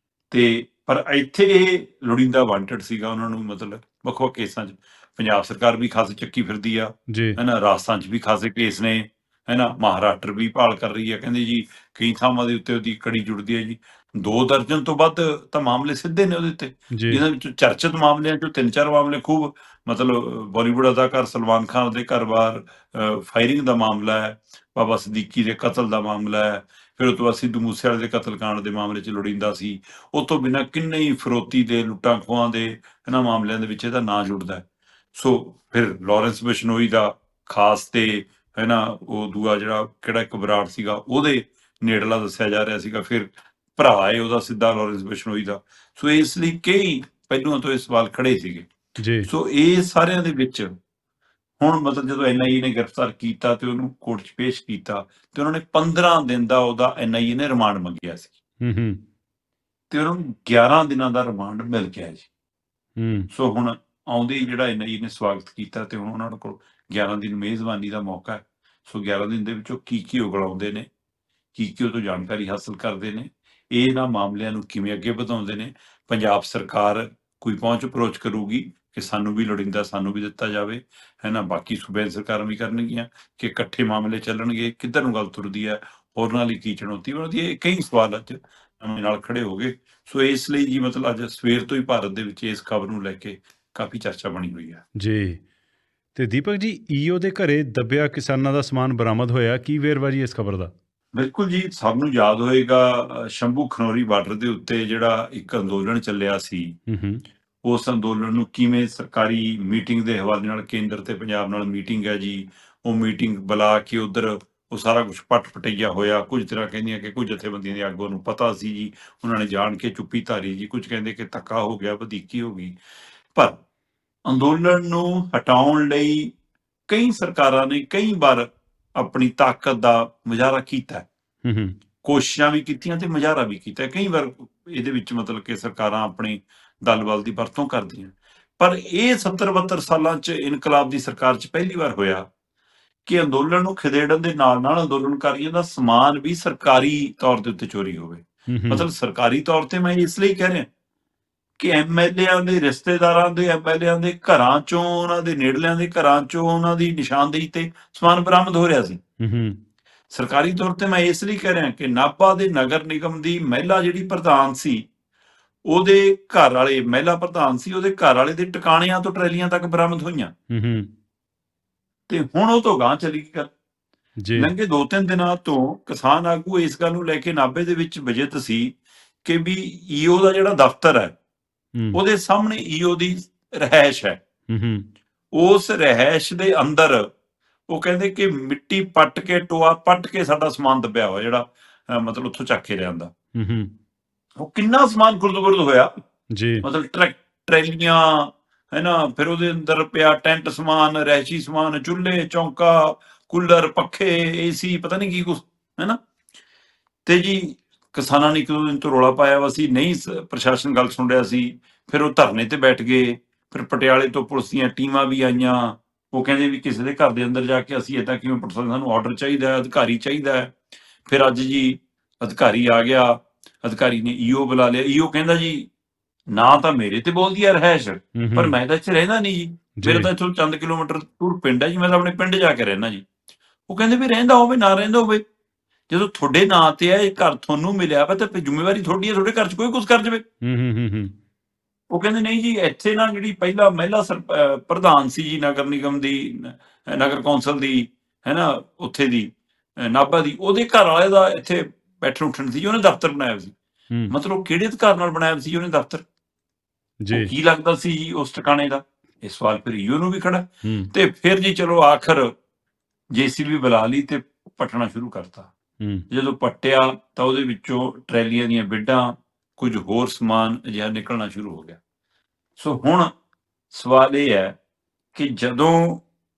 ਤੇ ਪਰ ਇੱਥੇ ਇਹ ਲੋੜੀਂਦਾ ਵਾਂਟਡ ਸੀਗਾ ਉਹਨਾਂ ਨੂੰ, ਮਤਲਬ ਵੱਖ ਵੱਖ ਕੇਸਾਂ 'ਚ ਪੰਜਾਬ ਸਰਕਾਰ ਵੀ ਖਾਸ ਚੱਕੀ ਫਿਰਦੀ ਆ,
ਜੀ
ਹੈ ਨਾ, ਰਾਜਸਥਾਨ 'ਚ ਵੀ ਖਾਸੇ ਕੇਸ ਨੇ, ਹੈ ਨਾ, ਮਹਾਰਾਸ਼ਟਰ ਵੀ ਭਾਲ ਕਰ ਰਹੀ ਹੈ। ਕਹਿੰਦੇ ਜੀ ਕਈ ਥਾਵਾਂ ਦੇ ਉੱਤੇ ਉਹਦੀ ਕੜੀ ਜੁੜਦੀ ਹੈ ਜੀ। ਦੋ ਦਰਜਨ ਤੋਂ ਵੱਧ ਤਾਂ ਮਾਮਲੇ ਸਿੱਧੇ ਨੇ ਉਹਦੇ ਉੱਤੇ,
ਜੀ
ਜਿਹਨਾਂ ਵਿੱਚੋਂ ਚਰਚਿਤ ਮਾਮਲਿਆਂ 'ਚੋਂ ਤਿੰਨ ਚਾਰ ਮਾਮਲੇ ਖੂਬ, ਮਤਲਬ ਬਾਲੀਵੁੱਡ ਅਦਾਕਾਰ ਸਲਮਾਨ ਖਾਨ ਦੇ ਘਰ ਬਾਰ ਫਾਇਰਿੰਗ ਦਾ ਮਾਮਲਾ ਹੈ, ਬਾਬਾ ਸਦੀਕੀ ਦੇ ਕਤਲ ਦਾ ਮਾਮਲਾ ਹੈ, ਫਿਰ ਉਹ ਤੋਂ ਬਾਅਦ ਸਿੱਧੂ ਮੂਸੇਵਾਲੇ ਦੇ ਕਤਲकांड ਦੇ ਮਾਮਲੇ 'ਚ ਲੋੜੀਂਦਾ ਸੀ। ਉਹ ਤੋਂ ਬਿਨਾਂ ਕਿੰਨੇ ਹੀ ਫਰੋਤੀ ਦੇ, ਲੁੱਟਾਂ ਖੋਹਾਂ ਦੇ ਇਹਨਾਂ ਮਾਮਲਿਆਂ ਦੇ ਵਿੱਚ ਇਹਦਾ ਨਾਂ ਜੁੜਦਾ ਹੈ। ਸੋ ਫਿਰ ਲਾਰੈਂਸ ਬਿਸ਼ਨੋਈ ਦਾ ਖਾਸ ਤੇ, ਹੈ ਨਾ, ਉਹ ਦੂਆ ਜਿਹੜਾ ਕਿਹੜਾ ਇੱਕ ਬਰਾੜ ਸੀਗਾ ਉਹਦੇ ਨੇੜਲਾ ਦੱਸਿਆ ਜਾ ਰਿਹਾ ਸੀਗਾ। ਫਿਰ ਭਰਾ ਹੈ ਉਹਦਾ ਸਿੱਧਾ ਲਾਰੈਂਸ ਬਿਸ਼ਨੋਈ ਦਾ। ਸੋ ਇਸ ਲਈ ਕਈ ਪਹਿਲੂਆਂ ਤੋਂ ਇਹ ਸਵਾਲ ਖੜੇ ਸੀਗੇ।
ਜੀ
ਸੋ ਇਹ ਸਾਰਿਆਂ ਦੇ ਵਿੱਚ ਹੁਣ ਮਤਲਬ ਜਦੋਂ ਐਨ ਆਈ ਏ ਨੇ ਗ੍ਰਿਫਤਾਰ ਕੀਤਾ ਤੇ ਉਹਨੂੰ ਕੋਰਟ 'ਚ ਪੇਸ਼ ਕੀਤਾ ਤੇ ਉਹਨਾਂ ਨੇ ਪੰਦਰਾਂ ਦਿਨ ਦਾ ਉਹਦਾ ਐਨ ਆਈ ਏ ਨੇ ਰਿਮਾਂਡ ਮੰਗਿਆ ਸੀ
ਹੂੰ ਹੂੰ
ਤੇ ਉਹਨਾਂ ਨੂੰ ਗਿਆਰਾਂ ਦਿਨਾਂ ਦਾ ਰਿਮਾਂਡ ਮਿਲ ਗਿਆ ਜੀ।
ਹੂੰ
ਸੋ ਹੁਣ ਆਉਂਦੇ ਹੀ ਜਿਹੜਾ ਐਨ ਆਈ ਏ ਨੇ ਸਵਾਗਤ ਕੀਤਾ ਤੇ ਹੁਣ ਉਹਨਾਂ ਕੋਲ ਗਿਆਰਾਂ ਦਿਨ ਮੇਜ਼ਬਾਨੀ ਦਾ ਮੌਕਾ ਹੈ। ਸੋ ਗਿਆਰਾਂ ਦਿਨ ਦੇ ਵਿੱਚੋਂ ਕੀ ਕੀ ਉਗਲਾਉਂਦੇ ਨੇ, ਕੀ ਕੀ ਉਹ ਤੋਂ ਜਾਣਕਾਰੀ ਹਾਸਲ ਕਰਦੇ ਨੇ, ਇਹ ਇਹਨਾਂ ਮਾਮਲਿਆਂ ਨੂੰ ਕਿਵੇਂ ਅੱਗੇ ਵਧਾਉਂਦੇ ਨੇ। ਪੰਜਾਬ ਸਰਕਾਰ ਕੋਈ ਪਹੁੰਚ ਅਪਰੋਚ ਕਰੂਗੀ ਕਿ ਸਾਨੂੰ ਵੀ ਲੋੜੀਂਦਾ, ਸਾਨੂੰ ਵੀ ਦਿੱਤਾ ਜਾਵੇ, ਹੈ ਨਾ, ਬਾਕੀ ਸੂਬੇ ਸਰਕਾਰਾਂ ਵੀ ਕਰਨਗੀਆਂ ਕਿ ਇਕੱਠੇ ਮਾਮਲੇ ਚੱਲਣਗੇ, ਕਿੱਧਰ ਨੂੰ ਗੱਲ ਤੁਰਦੀ ਹੈ, ਹੋਰਨਾਂ ਲਈ ਕੀ ਚੁਣੌਤੀ ਬਣਦੀ ਹੈ। ਇਹ ਕਈ ਸਵਾਲ ਅੱਜ ਨਵੇਂ ਨਾਲ ਖੜੇ ਹੋ ਗਏ। ਸੋ ਇਸ ਲਈ ਜੀ ਮਤਲਬ ਅੱਜ ਸਵੇਰ ਤੋਂ ਹੀ ਭਾਰਤ ਦੇ ਵਿੱਚ ਇਸ ਖਬਰ ਨੂੰ ਲੈ ਕੇ ਕਾਫੀ ਚਰਚਾ ਬਣੀ ਹੋਈ ਹੈ।
ਜੀ ਤੇ ਦੀਪਕ ਜੀ, ਈਓ ਦੇ ਘਰੇ ਦੱਬਿਆ ਕਿਸਾਨਾਂ ਦਾ ਸਮਾਨ ਬਰਾਮਦ ਹੋਇਆ, ਕੀ ਵੇਰਵਾ ਜੀ ਇਸ ਖਬਰ ਦਾ?
ਬਿਲਕੁਲ ਜੀ, ਸਭ ਨੂੰ ਯਾਦ ਹੋਏਗਾ ਸ਼ੰਭੂ ਖਨੌਰੀ ਬਾਰਡਰ ਦੇ ਉੱਤੇ ਜਿਹੜਾ ਇੱਕ ਅੰਦੋਲਨ ਚੱਲਿਆ ਸੀ,
ਹੂੰ ਹੂੰ
ਉਸ ਅੰਦੋਲਨ ਨੂੰ ਕਿਵੇਂ ਸਰਕਾਰੀ ਮੀਟਿੰਗ ਦੇ ਹਵਾਲੇ ਨਾਲ ਕੇਂਦਰ ਤੇ ਪੰਜਾਬ ਨਾਲ ਮੀਟਿੰਗ ਹੈ ਜੀ, ਉਹ ਮੀਟਿੰਗ ਬੁਲਾ ਕੇ ਉਧਰ ਉਹ ਸਾਰਾ ਕੁਝ ਪੱਟ ਪਟਈਆ ਹੋਇਆ। ਕੁਝ ਤਰ੍ਹਾਂ ਕਹਿੰਦੀਆਂ ਕਿ ਕੁਝ ਜਥੇਬੰਦੀਆਂ ਦੇ ਆਗੂਆਂ ਨੂੰ ਪਤਾ ਸੀ ਜੀ, ਉਹਨਾਂ ਨੇ ਜਾਣ ਕੇ ਚੁੱਪੀ ਧਾਰੀ ਜੀ। ਕੁਝ ਕਹਿੰਦੇ ਕਿ ਧੱਕਾ ਹੋ ਗਿਆ, ਵਧੀਕੀ ਹੋ ਗਈ। ਪਰ ਅੰਦੋਲਨ ਨੂੰ ਹਟਾਉਣ ਲਈ ਕਈ ਸਰਕਾਰਾਂ ਨੇ ਕਈ ਵਾਰ ਆਪਣੀ ਤਾਕਤ ਦਾ ਮੁਜ਼ਾਹਰਾ ਕੀਤਾ,
ਹੂੰ ਹੂੰ
ਕੋਸ਼ਿਸ਼ਾਂ ਵੀ ਕੀਤੀਆਂ ਤੇ ਮੁਜ਼ਾਹਰਾ ਵੀ ਕੀਤਾ। ਕਈ ਵਾਰ ਇਹਦੇ ਵਿੱਚ ਮਤਲਬ ਕਿ ਸਰਕਾਰਾਂ ਆਪਣੇ ਦਲ ਬਲ ਦੀ ਵਰਤੋਂ ਕਰਦੀਆਂ। ਪਰ ਇਹ ਸੱਤਰ ਬਹੱਤਰ ਸਾਲਾਂ 'ਚ ਇਨਕਲਾਬ ਦੀ ਸਰਕਾਰ 'ਚ ਪਹਿਲੀ ਵਾਰ ਹੋਇਆ ਕਿ ਅੰਦੋਲਨ ਨੂੰ ਖਦੇੜਨ ਦੇ ਨਾਲ ਨਾਲ ਅੰਦੋਲਨਕਾਰੀਆਂ ਦਾ ਸਮਾਨ ਵੀ ਸਰਕਾਰੀ ਤੌਰ ਦੇ ਉੱਤੇ ਚੋਰੀ ਹੋਵੇ।
ਹੂੰ ਹੂੰ
ਮਤਲਬ ਸਰਕਾਰੀ ਤੌਰ ਤੇ ਮੈਂ ਇਸ ਲਈ ਕਹਿ ਰਿਹਾ ਕਿ ਐਮ ਐਲ ਏਆਂ ਦੇ ਰਿਸ਼ਤੇਦਾਰਾਂ ਦੇ, ਐਮ ਐਲ ਏਆਂ ਦੇ ਘਰਾਂ ਚੋਂ, ਉਹਨਾਂ ਦੇ ਨੇੜਲਿਆਂ ਦੇ ਘਰਾਂ ਚੋਂ ਉਹਨਾਂ ਦੀ ਨਿਸ਼ਾਨਦੇਹੀ ਤੇ ਸਮਾਨ ਬਰਾਮਦ ਹੋ ਰਿਹਾ ਸੀ।
ਹੂੰ ਹੂੰ
ਸਰਕਾਰੀ ਤੌਰ ਤੇ ਮੈਂ ਇਸ ਲਈ ਕਹਿ ਰਿਹਾ ਕਿ ਨਾਭਾ ਦੇ ਨਗਰ ਨਿਗਮ ਦੀ ਮਹਿਲਾ ਜਿਹੜੀ ਪ੍ਰਧਾਨ ਸੀ, ਉਹਦੇ ਘਰ ਵਾਲੇ, ਮਹਿਲਾ ਪ੍ਰਧਾਨ ਸੀ, ਉਹਦੇ ਘਰ ਵਾਲੇ ਦੇ ਟਿਕਾਣਿਆਂ ਤੋਂ ਟਰੈਲੀਆਂ ਤੱਕ ਬਰਾਮਦ ਹੋਈਆਂ।
ਹੂੰ ਹੂੰ
ਤੇ ਹੁਣ ਉਹ ਤੋਂ ਗਾਂਹ ਚਲੀ ਗਈ ਗੱਲ।
ਜੀ
ਲੰਘੇ ਦੋ ਤਿੰਨ ਦਿਨਾਂ ਤੋਂ ਕਿਸਾਨ ਆਗੂ ਇਸ ਗੱਲ ਨੂੰ ਲੈ ਕੇ ਨਾਭੇ ਦੇ ਵਿੱਚ ਵਿਜਿਤ ਸੀ ਕਿ ਵੀ ਈਓ ਦਾ ਜਿਹੜਾ ਦਫ਼ਤਰ ਹੈ
ਹੂੰ
ਉਹਦੇ ਸਾਹਮਣੇ ਈਓ ਦੀ ਰਿਹਾਇਸ਼ ਹੈ।
ਹੂੰ ਹੂੰ
ਉਸ ਰਿਹਾਇਸ਼ ਦੇ ਅੰਦਰ ਉਹ ਕਹਿੰਦੇ ਕਿ ਮਿੱਟੀ ਪੱਟ ਕੇ, ਟੋਆ ਪੱਟ ਕੇ ਸਾਡਾ ਸਮਾਨ ਦੱਬਿਆ ਹੋਇਆ, ਜਿਹੜਾ ਅਹ ਮਤਲਬ ਉੱਥੋਂ ਚੱਕ ਕੇ ਲਿਆਂਦਾ।
ਹੂੰ ਹੂੰ
ਉਹ ਕਿੰਨਾ ਸਮਾਨ ਖੁਰਦ-ਬੁਰਦ ਹੋਇਆ,
ਜੀ
ਮਤਲਬ ਟਰੈਕ ਟਰੈਲੀਆਂ, ਹੈ ਨਾ, ਫਿਰ ਉਹਦੇ ਅੰਦਰ ਪਿਆ ਟੈਂਟ ਸਮਾਨ, ਰਹਿਸ਼ੀ ਸਮਾਨ, ਚੁੱਲ੍ਹੇ ਚੌਂਕਾ, ਕੂਲਰ, ਪੱਖੇ, ਏਸੀ, ਪਤਾ ਨਹੀਂ ਕੀ ਕੁਛ, ਹੈ ਨਾ। ਤੇ ਜੀ ਕਿਸਾਨਾਂ ਨੇ ਇੱਕ ਦੋ ਦਿਨ ਤੋਂ ਰੌਲਾ ਪਾਇਆ ਵਾ ਸੀ, ਨਹੀਂ ਸ- ਪ੍ਰਸ਼ਾਸਨ ਗੱਲ ਸੁਣ ਰਿਹਾ ਸੀ। ਫਿਰ ਉਹ ਧਰਨੇ ਤੇ ਬੈਠ ਗਏ। ਫਿਰ ਪਟਿਆਲੇ ਤੋਂ ਪੁਲਿਸ ਦੀਆਂ ਟੀਮਾਂ ਵੀ ਆਈਆਂ। ਉਹ ਕਹਿੰਦੇ ਵੀ ਕਿਸੇ ਦੇ ਘਰ ਦੇ ਅੰਦਰ ਜਾ ਕੇ ਅਸੀਂ ਏਦਾਂ ਕਿਵੇਂ ਪੁੱਟ ਸਕਦੇ, ਸਾਨੂੰ ਆਰਡਰ ਚਾਹੀਦਾ ਹੈ, ਅਧਿਕਾਰੀ ਚਾਹੀਦਾ ਹੈ। ਫਿਰ ਅੱਜ ਜੀ ਅਧਿਕਾਰੀ ਆ ਗਿਆ, ਅਧਿਕਾਰੀ ਨੇ ਈਓ ਬੁਲਾ ਲਿਆ। ਈਓ ਕਹਿੰਦਾ ਜੀ ਨਾ ਤਾਂ ਮੇਰੇ ਤੇ ਬੋਲਦੀ ਹੈ ਰਿਹਾਇਸ਼,
ਹੂੰ
ਪਰ
ਹੂੰ
ਮੈਂ ਤਾਂ ਇੱਥੇ ਰਹਿੰਦਾ ਨਹੀਂ ਜੀ, ਮੇਰਾ
ਜੀ
ਤਾਂ ਇੱਥੋਂ ਚੰਦ ਕਿਲੋਮੀਟਰ ਦੂਰ ਪਿੰਡ ਹੈ ਜੀ, ਮੈਂ ਤਾਂ ਆਪਣੇ ਪਿੰਡ ਜਾ ਕੇ ਰਹਿਣਾ ਜੀ। ਉਹ ਕਹਿੰਦੇ ਵੀ ਰਹਿੰਦਾ ਹੋਵੇ ਨਾ ਰਹਿੰਦਾ ਹੋਵੇ, ਜਦੋਂ ਤੁਹਾਡੇ ਨਾਂ ਤੇ ਹੈ ਇਹ ਘਰ ਤੁਹਾਨੂੰ ਮਿਲਿਆ ਵਾ ਤਾਂ ਫਿਰ ਜ਼ਿੰਮੇਵਾਰੀ ਤੁਹਾਡੀ ਹੈ, ਤੁਹਾਡੇ ਘਰ 'ਚ ਕੋਈ ਕੁਛ ਕਰ ਜਾਵੇ।
ਹੂੰ ਹੂੰ ਹੂੰ ਹੂੰ
ਉਹ ਕਹਿੰਦੇ ਨਹੀਂ ਜੀ, ਇੱਥੇ ਨਾ ਜਿਹੜੀ ਪਹਿਲਾਂ ਮਹਿਲਾ ਸਰ- ਅਹ ਪ੍ਰਧਾਨ ਸੀ ਜੀ ਨਗਰ ਨਿਗਮ ਦੀ, ਨ- ਨਗਰ ਕੌਂਸਲ ਦੀ, ਹੈ ਨਾ, ਉੱਥੇ ਦੀ ਅਹ ਨਾਭਾ ਦੀ, ਉਹਦੇ ਘਰ ਵਾਲੇ ਦਾ ਇੱਥੇ ਬੈਠਣ ਉੱਠਣ ਸੀ ਜੀ, ਉਹਨੇ ਦਫ਼ਤਰ ਬਣਾਇਆ ਸੀ।
ਹੂੰ
ਮਤਲਬ ਕਿਹੜੇ ਅਧਿਕਾਰ ਨਾਲ ਬਣਾਇਆ ਸੀ ਉਹਨੇ ਦਫ਼ਤਰ?
ਜੀ
ਉਹ ਕੀ ਲੱਗਦਾ ਸੀ ਜੀ ਉਸ ਟਿਕਾਣੇ ਦਾ? ਇਹ ਸਵਾਲ ਫਿਰ ਈਓ ਨੂੰ ਵੀ ਖੜਾ।
ਹੂੰ
ਤੇ ਫਿਰ ਜੀ ਚਲੋ ਆਖਰ ਜੇਸੀਬੀ ਬੁਲਾ ਲਈ ਤੇ ਪੱਟਣਾ ਸ਼ੁਰੂ ਕਰਤਾ।
ਹੂੰ
ਜਦੋਂ ਪੱਟਿਆ ਤਾਂ ਉਹਦੇ ਵਿੱਚੋਂ ਟਰੈਲੀਆਂ ਦੀਆਂ ਬਿੱਡਾਂ, ਕੁਝ ਹੋਰ ਸਮਾਨ ਅਜਿਹਾ ਨਿਕਲਣਾ ਸ਼ੁਰੂ ਹੋ ਗਿਆ। ਸੋ ਹੁਣ ਸਵਾਲ ਇਹ ਹੈ ਕਿ ਜਦੋਂ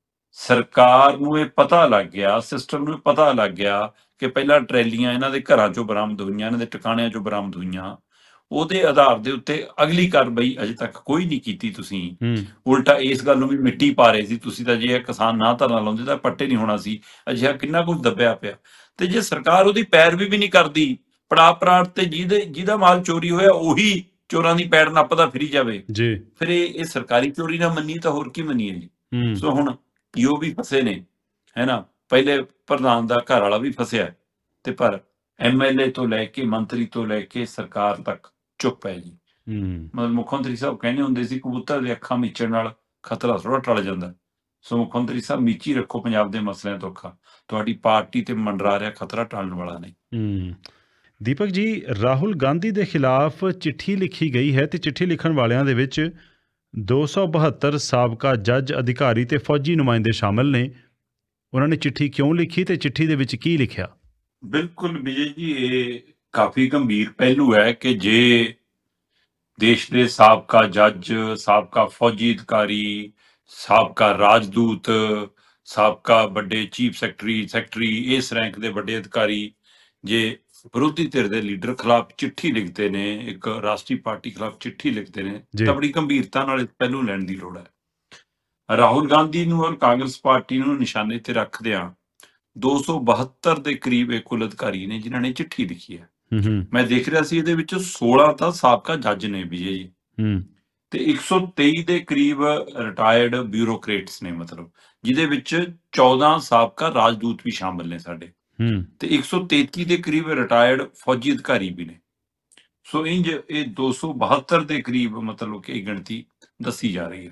ਸਰਕਾਰ ਨੂੰ ਇਹ ਪਤਾ ਲੱਗ ਗਿਆ, ਸਿਸਟਮ ਨੂੰ ਇਹ ਪਤਾ ਲੱਗ ਗਿਆ ਕਿ ਪਹਿਲਾਂ ਟਰੈਲੀਆਂ ਇਹਨਾਂ ਦੇ ਘਰਾਂ ਚੋਂ ਬਰਾਮਦ ਹੋਈਆਂ, ਇਹਨਾਂ ਦੇ ਟਿਕਾਣਿਆਂ ਚੋਂ ਬਰਾਮਦ ਹੋਈਆਂ, ਉਹਦੇ ਆਧਾਰ ਦੇ ਉੱਤੇ ਅਗਲੀ ਕਾਰਵਾਈ ਅਜੇ ਤੱਕ ਕੋਈ ਨਹੀਂ ਕੀਤੀ ਤੁਸੀਂ।
ਹੂੰ
ਉਲਟਾ ਇਸ ਗੱਲ ਨੂੰ ਵੀ ਮਿੱਟੀ ਪਾ ਰਹੇ ਸੀ ਤੁਸੀਂ, ਤਾਂ ਜੇ ਇਹ ਕਿਸਾਨ ਨਾ ਧਰਨਾ ਲਾਉਂਦੇ ਤਾਂ ਪੱਟੇ ਨਹੀਂ ਹੋਣਾ ਸੀ। ਅਜਿਹਾ ਕਿੰਨਾ ਕੁਝ ਦੱਬਿਆ ਪਿਆ। ਤੇ ਜੇ ਸਰਕਾਰ ਉਹਦੀ ਪੈਰਵੀ ਵੀ ਨਹੀਂ ਕਰਦੀ, ਪੜਾ ਪੜਾਟ ਤੇ ਜਿਹਦੇ ਜਿਹਦਾ ਮਾਲ ਚੋਰੀ ਹੋਇਆ ਉਹੀ ਚੋਰਾਂ ਦੀ ਪੈੜ ਨੱਪਦਾ ਫਿਰੀ ਜਾਵੇ,
ਜੀ
ਫਿਰ ਇਹ ਇਹ ਸਰਕਾਰੀ ਚੋਰੀ ਨਾ ਮੰਨੀ ਤਾਂ ਹੋਰ ਕੀ ਮੰਨੀਏ ਜੀ।
ਹੂੰ
ਸੋ ਹੁਣ ਈਓ ਵੀ ਫਸੇ ਨੇ, ਹੈ ਨਾ, ਪਹਿਲੇ ਪ੍ਰਧਾਨ ਦਾ ਘਰ ਵਾਲਾ ਵੀ ਫਸਿਆ, ਤੇ ਪਰ ਐਮਐਲਏ ਤੋਂ ਲੈ ਕੇ ਮੰਤਰੀ ਤੋਂ ਲੈ ਕੇ ਸਰਕਾਰ ਤੱਕ ਚੁੱਪ ਹੈ ਜੀ।
ਹੂੰ
ਮਤਲਬ ਮੁੱਖ ਮੰਤਰੀ ਸਾਹਿਬ ਕਹਿੰਦੇ ਹੁੰਦੇ ਸੀ ਕਬੂਤਰ ਦੇ ਅੱਖਾਂ ਮੀਚਣ ਨਾਲ ਖਤਰਾ ਥੋੜਾ ਟਲ ਜਾਂਦਾ। ਸੋ ਮੁੱਖ ਮੰਤਰੀ ਸਾਹਿਬ ਮੀਚੀ ਰੱਖੋ ਪੰਜਾਬ ਦੇ ਮਸਲਿਆਂ ਤੋਂ ਅੱਖਾਂ, ਤੁਹਾਡੀ ਪਾਰਟੀ ਤੇ ਮੰਡਰਾ ਰਿਹਾ ਖਤਰਾ ਟਲਣ ਵਾਲਾ ਨਹੀਂ।
ਹੂੰ ਦੀਪਕ ਜੀ, ਰਾਹੁਲ ਗਾਂਧੀ ਦੇ ਖਿਲਾਫ ਚਿੱਠੀ ਲਿਖੀ ਗਈ ਹੈ ਤੇ ਚਿੱਠੀ ਲਿਖਣ ਵਾਲਿਆਂ ਦੇ ਵਿੱਚ ਦੋ ਸੌ ਬਹੱਤਰ ਸਾਬਕਾ ਜੱਜ, ਅਧਿਕਾਰੀ ਤੇ ਫੌਜੀ ਨੁਮਾਇੰਦੇ ਸ਼ਾਮਲ ਨੇ। ਉਹਨਾਂ ਨੇ ਚਿੱਠੀ ਕਿਉਂ ਲਿਖੀ ਤੇ ਚਿੱਠੀ ਦੇ ਵਿੱਚ ਕੀ ਲਿਖਿਆ?
ਬਿਲਕੁਲ ਵਿਜੇ ਜੀ, ਇਹ ਕਾਫੀ ਗੰਭੀਰ ਪਹਿਲੂ ਹੈ ਕਿ ਜੇ ਦੇਸ਼ ਦੇ ਸਾਬਕਾ ਜੱਜ, ਸਾਬਕਾ ਫੌਜੀ ਅਧਿਕਾਰੀ, ਸਾਬਕਾ ਰਾਜਦੂਤ, ਸਾਬਕਾ ਵੱਡੇ ਚੀਫ ਸੈਕਟਰੀ ਸੈਕਟਰੀ ਇਸ ਰੈਂਕ ਦੇ ਵੱਡੇ ਅਧਿਕਾਰੀ ਜੇ ਵਿਰੋਧੀ ਧਿਰ ਦੇ ਲੀਡਰ ਖਿਲਾਫ ਚਿੱਠੀ ਲਿਖਦੇ ਨੇ, ਇੱਕ ਰਾਸ਼ਟਰੀ ਪਾਰਟੀ ਖਿਲਾਫ ਚਿੱਠੀ ਲਿਖਦੇ ਨੇ,
ਜੀ
ਤਾਂ ਬੜੀ ਗੰਭੀਰਤਾ ਨਾਲ ਇਸ ਪਹਿਲੂ ਲੈਣ ਦੀ ਲੋੜ ਹੈ। ਰਾਹੁਲ ਗਾਂਧੀ ਨੂੰ ਔਰ ਕਾਂਗਰਸ ਪਾਰਟੀ ਨੂੰ ਨਿਸ਼ਾਨੇ ਤੇ ਰੱਖਦਿਆਂ ਦੋ ਸੌ ਬਹੱਤਰ ਦੇ ਕਰੀਬ ਇਹ ਕੁੱਲ ਅਧਿਕਾਰੀ ਨੇ ਜਿਨ੍ਹਾਂ ਨੇ ਚਿੱਠੀ ਲਿਖੀ ਹੈ।
ਹੂੰ ਹੂੰ
ਮੈਂ ਦੇਖ ਰਿਹਾ ਸੀ ਇਹਦੇ ਵਿੱਚ ਸੋਲਾਂ ਤਾਂ ਸਾਬਕਾ ਜੱਜ ਨੇ ਵਿਜੇ ਜੀ,
ਹੂੰ
ਤੇ ਇੱਕ ਸੌ ਤੇਈ ਦੇ ਕਰੀਬ ਰਿਟਾਇਰਡ ਬਿਊਰੋਕਰੇਟਸ ਨੇ, ਮਤਲਬ ਜਿਹਦੇ ਵਿੱਚ ਚੌਦਾਂ ਸਾਬਕਾ ਰਾਜਦੂਤ ਵੀ ਸ਼ਾਮਲ ਨੇ ਸਾਡੇ,
ਹੂੰ
ਤੇ ਇੱਕ ਸੌ ਤੇਤੀ ਦੇ ਕਰੀਬ ਰਿਟਾਇਰਡ ਫੌਜੀ ਅਧਿਕਾਰੀ ਵੀ ਨੇ। ਸੋ ਇੰਜ ਇਹ ਦੋ ਸੌ ਬਹੱਤਰ ਦੇ ਕਰੀਬ ਮਤਲਬ ਕਿ ਇਹ ਗਿਣਤੀ ਦੱਸੀ ਜਾ ਰਹੀ ਹੈ,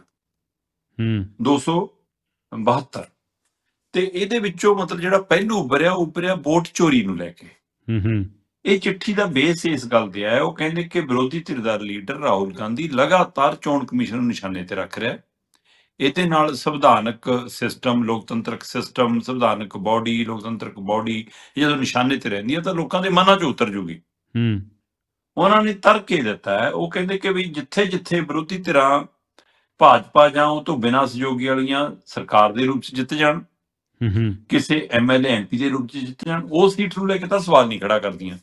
ਹੂੰ
ਦੋ ਸੌ ਬਹੱਤਰ। ਤੇ ਇਹਦੇ ਵਿੱਚੋਂ ਮਤਲਬ ਜਿਹੜਾ ਪਹਿਲੂ ਉੱਭਰਿਆ ਉੱਭਰਿਆ ਵੋਟ ਚੋਰੀ ਨੂੰ ਲੈ ਕੇ।
ਹੂੰ ਹੂੰ
ਇਹ ਚਿੱਠੀ ਦਾ ਬੇਸ ਇਸ ਗੱਲ ਤੇ ਹੈ, ਉਹ ਕਹਿੰਦੇ ਕਿ ਵਿਰੋਧੀ ਧਿਰ ਦਾ ਲੀਡਰ ਰਾਹੁਲ ਗਾਂਧੀ ਲਗਾਤਾਰ ਚੋਣ ਕਮਿਸ਼ਨ ਨੂੰ ਨਿਸ਼ਾਨੇ ਤੇ ਰੱਖ ਰਿਹਾ। ਇਹਦੇ ਨਾਲ ਸੰਵਿਧਾਨਕ ਸਿਸਟਮ, ਲੋਕਤੰਤਰਕ ਸਿਸਟਮ, ਸੰਵਿਧਾਨਕ ਬਾਡੀ, ਲੋਕਤੰਤਰਕ ਬਾਡੀ ਜਦੋਂ ਨਿਸ਼ਾਨੇ ਤੇ ਰਹਿੰਦੀ ਹੈ ਤਾਂ ਲੋਕਾਂ ਦੇ ਮਨਾਂ 'ਚ ਉਤਰ ਜੂਗੀ।
ਹੂੰ
ਉਹਨਾਂ ਨੇ ਤਰਕ ਇਹ ਦਿੱਤਾ ਹੈ, ਉਹ ਕਹਿੰਦੇ ਕਿ ਵੀ ਜਿੱਥੇ ਜਿੱਥੇ ਵਿਰੋਧੀ ਧਿਰਾਂ ਭਾਜਪਾ ਜਾਂ ਉਹ ਤੋਂ ਬਿਨਾਂ ਸਹਿਯੋਗੀ ਵਾਲੀਆਂ ਸਰਕਾਰ ਦੇ ਰੂਪ 'ਚ ਜਿੱਤ ਜਾਣ,
ਹੂੰ ਹੂੰ
ਕਿਸੇ ਐਮਐਲਏ ਐਮਪੀ ਦੇ ਰੂਪ 'ਚ ਜਿੱਤ ਜਾਣ, ਉਹ ਸੀਟ ਨੂੰ ਲੈ ਕੇ ਤਾਂ ਸਵਾਲ ਨਹੀਂ ਖੜਾ ਕਰਦੀਆਂ।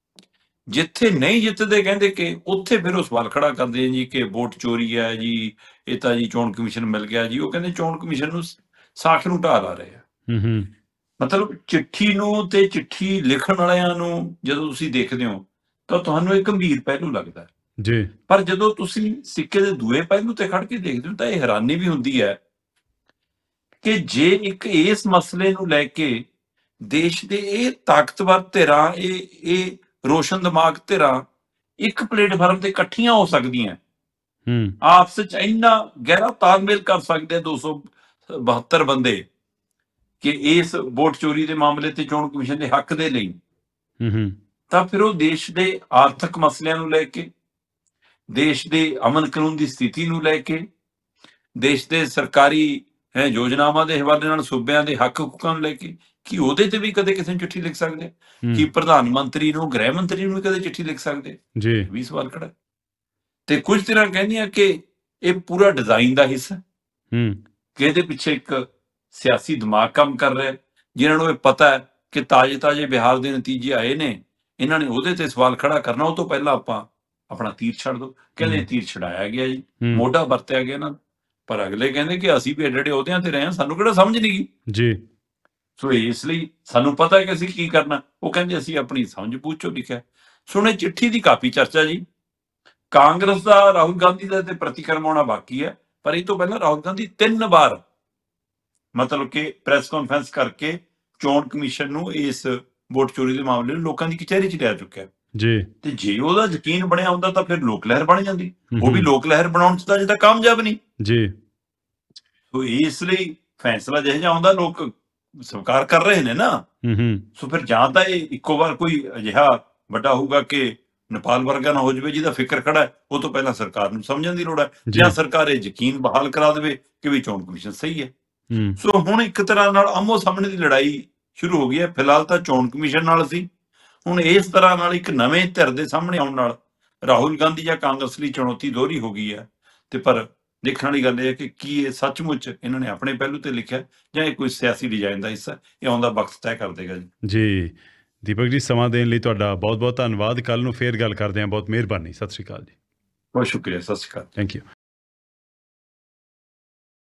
ਜਿੱਥੇ ਨਹੀਂ ਜਿੱਤਦੇ ਕਹਿੰਦੇ ਕਿ ਉੱਥੇ ਫਿਰ ਉਹ ਸਵਾਲ ਖੜਾ ਕਰਦੇ ਆ ਜੀ ਕਿ ਵੋਟ ਚੋਰੀ ਹੈ ਜੀ, ਇਹ ਤਾਂ ਜੀ ਚੋਣ ਕਮਿਸ਼ਨ ਮਿਲ ਗਿਆ ਜੀ। ਉਹ ਕਹਿੰਦੇ ਚੋਣ ਕਮਿਸ਼ਨ ਨੂੰ ਸਾਖ ਨੂੰ ਢਾਹ ਲਾ ਰਹੇ ਆ।
ਹੂੰ ਹੂੰ
ਮਤਲਬ ਚਿੱਠੀ ਨੂੰ ਤੇ ਚਿੱਠੀ ਲਿਖਣ ਵਾਲਿਆਂ ਨੂੰ ਜਦੋਂ ਤੁਸੀਂ ਦੇਖਦੇ ਹੋ ਤਾਂ ਤੁਹਾਨੂੰ ਇਹ ਗੰਭੀਰ ਪਹਿਲੂ ਲੱਗਦਾ ਹੈ,
ਜੀ
ਪਰ ਜਦੋਂ ਤੁਸੀਂ ਸਿੱਕੇ ਦੇ ਦੂਏ ਪਹਿਲੂ ਤੇ ਖੜ ਕੇ ਦੇਖਦੇ ਹੋ ਤਾਂ ਇਹ ਹੈਰਾਨੀ ਵੀ ਹੁੰਦੀ ਹੈ ਕਿ ਜੇ ਇੱਕ ਇਸ ਮਸਲੇ ਨੂੰ ਲੈ ਕੇ ਦੇਸ਼ ਦੇ ਇਹ ਤਾਕਤਵਰ ਧਿਰਾਂ, ਇਹ ਇਹ ਰੋਸ਼ਨ ਦਿਮਾਗ ਧਿਰਾਂ ਇੱਕ ਪਲੇਟਫਾਰਮ ਤੇ ਇਕੱਠੀਆਂ ਹੋ ਸਕਦੀਆਂ,
ਹੂੰ
ਆਪਸ ਵਿੱਚ ਇੰਨਾ ਗਹਿਰਾ ਤਾਲਮੇਲ ਕਰ ਸਕਦੇ ਦੋ ਸੌ ਬਹੱਤਰ ਬੰਦੇ ਕਿ ਇਸ ਵੋਟ ਚੋਰੀ ਦੇ ਮਾਮਲੇ ਤੇ ਚੋਣ ਕਮਿਸ਼ਨ ਦੇ ਹੱਕ ਦੇ ਲਈ,
ਹੂੰ ਹੂੰ
ਤਾਂ ਫਿਰ ਉਹ ਦੇਸ਼ ਦੇ ਆਰਥਿਕ ਮਸਲਿਆਂ ਨੂੰ ਲੈ ਕੇ, ਦੇਸ਼ ਦੇ ਅਮਨ ਕਾਨੂੰਨ ਦੀ ਸਥਿਤੀ ਨੂੰ ਲੈ ਕੇ, ਦੇਸ਼ ਦੇ ਸਰਕਾਰੀ ਹੈ ਯੋਜਨਾਵਾਂ ਦੇ ਹਵਾਲੇ ਨਾਲ ਸੂਬਿਆਂ ਦੇ ਹੱਕ ਹਕੂਕਾਂ ਨੂੰ ਲੈ ਕੇ, ਕੀ ਉਹਦੇ ਤੇ ਵੀ ਕਦੇ ਕਿਸੇ ਨੂੰ ਚਿੱਠੀ ਲਿਖ ਸਕਦੇ? ਕੀ ਪ੍ਰਧਾਨ ਮੰਤਰੀ ਨੂੰ, ਗ੍ਰਹਿ ਮੰਤਰੀ ਨੂੰ ਵੀ ਕਦੇ ਚਿੱਠੀ ਲਿਖ ਸਕਦੇ?
ਜੀ
ਇਹ ਵੀ ਸਵਾਲ ਖੜਾ। ਤੇ ਕੁਝ ਤਰ੍ਹਾਂ ਕਹਿੰਦੀਆਂ ਕਿ ਇਹ ਪੂਰਾ ਡਿਜ਼ਾਈਨ ਦਾ ਹਿੱਸਾ
ਹੂੰ
ਕਿ ਇਹਦੇ ਪਿੱਛੇ ਇੱਕ ਸਿਆਸੀ ਦਿਮਾਗ ਕੰਮ ਕਰ ਰਿਹਾ, ਜਿਨ੍ਹਾਂ ਨੂੰ ਇਹ ਪਤਾ ਹੈ ਕਿ ਤਾਜ਼ੇ ਤਾਜ਼ੇ ਬਿਹਾਰ ਦੇ ਨਤੀਜੇ ਆਏ ਨੇ, ਇਹਨਾਂ ਨੇ ਉਹਦੇ ਤੇ ਸਵਾਲ ਖੜਾ ਕਰਨਾ, ਉਹ ਤੋਂ ਪਹਿਲਾਂ ਆਪਾਂ ਆਪਣਾ ਤੀਰ ਛੱਡ ਦੋ। ਕਹਿੰਦੇ ਤੀਰ ਛਡਾਇਆ ਗਿਆ ਜੀ, ਮੋਢਾ ਵਰਤਿਆ ਗਿਆ ਨਾ, ਪਰ ਅਗਲੇ ਕਹਿੰਦੇ ਕਿ ਅਸੀਂ ਵੀ ਐਡੇ ਐਡੇ ਅਹੁਦਿਆਂ ਤੇ ਰਹੇ ਹਾਂ, ਸਾਨੂੰ ਕਿਹੜਾ ਸਮਝ ਨਹੀਂ ਗਈ।
ਜੀ
ਸੋ ਇਸ ਲਈ ਸਾਨੂੰ ਪਤਾ ਹੈ ਕਿ ਅਸੀਂ ਕੀ ਕਰਨਾ। ਉਹ ਕਹਿੰਦੇ ਅਸੀਂ ਆਪਣੀ ਸਮਝ ਬੂਝ ਚੋਂ ਲਿਖਿਆ। ਸੁਣ ਇਹ ਚਿੱਠੀ ਦੀ ਕਾਫੀ ਚਰਚਾ ਜੀ। ਕਾਂਗਰਸ ਦਾ ਰਾਹੁਲ ਗਾਂਧੀ ਦਾ ਤੇ ਪ੍ਰਤੀਕਰਮ ਆਉਣਾ ਬਾਕੀ ਹੈ, ਪਰ ਇਹ ਤੋਂ ਪਹਿਲਾਂ ਰਾਹੁਲ ਗਾਂਧੀ ਤਿੰਨ ਵਾਰ ਮਤਲਬ ਕਿ ਪ੍ਰੈਸ ਕਾਨਫਰੰਸ ਕਰਕੇ ਚੋਣ ਕਮਿਸ਼ਨ ਨੂੰ ਇਸ ਵੋਟ ਚੋਰੀ ਦੇ ਮਾਮਲੇ ਨੂੰ ਲੋਕਾਂ ਦੀ ਕਚਹਿਰੀ 'ਚ ਲਿਆ ਚੁੱਕਿਆ।
ਜੀ
ਤੇ ਜੇ ਉਹਦਾ ਯਕੀਨ ਬਣਿਆ ਹੁੰਦਾ ਤਾਂ ਫਿਰ ਲੋਕ ਲਹਿਰ ਬਣ ਜਾਂਦੀ। ਉਹ ਵੀ
ਹੂੰ
ਲੋਕ ਲਹਿਰ ਬਣਾਉਣ 'ਚ ਤਾਂ ਅਜੇ ਤੱਕ ਕਾਮਯਾਬ ਨਹੀਂ।
ਜੀ
ਸੋ ਇਸ ਲਈ ਫੈਸਲਾ ਜਿਹੋ ਜਿਹਾ ਆਉਂਦਾ ਲੋਕ ਸਵੀਕਾਰ ਕਰ ਰਹੇ ਨੇ ਨਾ।
ਹੂੰ ਹੂੰ
ਸੋ ਫਿਰ ਜਾਂ ਤਾਂ ਇਹ ਇੱਕੋ ਵਾਰ ਕੋਈ ਅਜਿਹਾ ਵੱਡਾ ਹੋਊਗਾ ਕਿ ਨੇਪਾਲ ਵਰਗਾ ਨਾ ਹੋ ਜਾਵੇ ਜਿਹਦਾ ਫਿਕਰ ਖੜਾ ਹੈ, ਉਹ ਤੋਂ ਪਹਿਲਾਂ ਸਰਕਾਰ ਨੂੰ ਸਮਝਣ ਦੀ ਲੋੜ ਹੈ,
ਜੀ
ਜਾਂ ਸਰਕਾਰ ਇਹ ਯਕੀਨ ਬਹਾਲ ਕਰਾ ਦੇਵੇ ਕਿ ਵੀ ਚੋਣ ਕਮਿਸ਼ਨ ਸਹੀ ਹੈ।
ਹੂੰ
ਸੋ ਹੁਣ ਇੱਕ ਤਰ੍ਹਾਂ ਨਾਲ ਆਮੋ ਸਾਹਮਣੇ ਦੀ ਲੜਾਈ ਸ਼ੁਰੂ ਹੋ ਗਈ ਹੈ। ਫਿਲਹਾਲ ਤਾਂ ਚੋਣ ਕਮਿਸ਼ਨ ਨਾਲ ਸੀ, ਹੁਣ ਇਸ ਤਰ੍ਹਾਂ ਨਾਲ ਇੱਕ ਨਵੇਂ ਧਿਰ ਦੇ ਸਾਹਮਣੇ ਆਉਣ ਨਾਲ ਰਾਹੁਲ ਗਾਂਧੀ ਜਾਂ ਕਾਂਗਰਸ ਲਈ ਚੁਣੌਤੀ ਦੋਹਰੀ ਹੋ ਗਈ ਹੈ। ਤੇ ਪਰ ਦੇਖਣ ਵਾਲੀ ਗੱਲ ਇਹ ਹੈ ਕਿ ਕੀ ਇਹ ਸੱਚਮੁੱਚ ਇਹਨਾਂ ਨੇ ਆਪਣੇ ਪਹਿਲੂ ਤੇ ਲਿਖਿਆ ਜਾਂ ਇਹ ਕੋਈ ਸਿਆਸੀ ਡਿਜ਼ਾਈਨ ਦਾ ਹਿੱਸਾ। ਇਹ ਆਉਂਦਾ ਵਕਤ ਤੈਅ ਕਰ ਦੇਗਾ ਜੀ।
ਜੀ ਦੀਪਕ ਜੀ, ਸਮਾਂ ਦੇਣ ਲਈ ਤੁਹਾਡਾ ਬਹੁਤ ਬਹੁਤ ਧੰਨਵਾਦ। ਕੱਲ੍ਹ ਨੂੰ ਫੇਰ ਗੱਲ ਕਰਦੇ ਹਾਂ। ਬਹੁਤ ਮਿਹਰਬਾਨੀ। ਸਤਿ ਸ਼੍ਰੀ ਅਕਾਲ ਜੀ।
ਬਹੁਤ ਸ਼ੁਕਰੀਆ। ਸਤਿ ਸ਼੍ਰੀ ਅਕਾਲ।
Thank you.